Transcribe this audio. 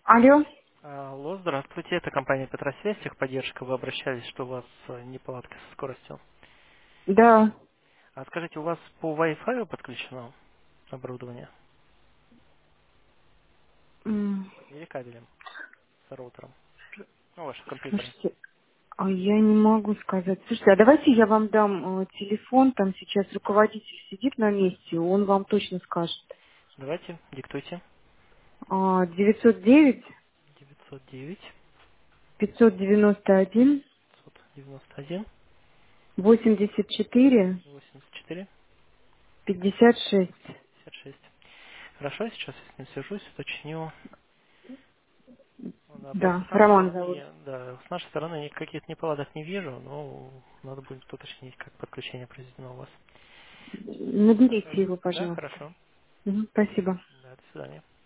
Алло? Алло, здравствуйте, это компания Петросвязь, техподдержка. Вы обращались, что у вас неполадка со скоростью. Да. А скажите, у вас по Wi-Fi подключено оборудование М, или кабелем с роутером? Ну, ваши компьютеры. Слушайте, а я не могу сказать. Слушайте, а давайте я вам дам телефон, там сейчас руководитель сидит на месте, он вам точно скажет. Давайте, диктуйте. 909 909 591 591 84 84 56. 56. Хорошо, сейчас я с ним свяжусь, уточню. Ну, да, просто Да, с нашей Роман стороны, зовут. да, с нашей стороны никаких неполадок не вижу, но надо будет уточнить, как подключение произведено у вас. Сейчас Наберите свяжусь. его, Да, пожалуйста. хорошо. Мгм, спасибо. Да, до свидания.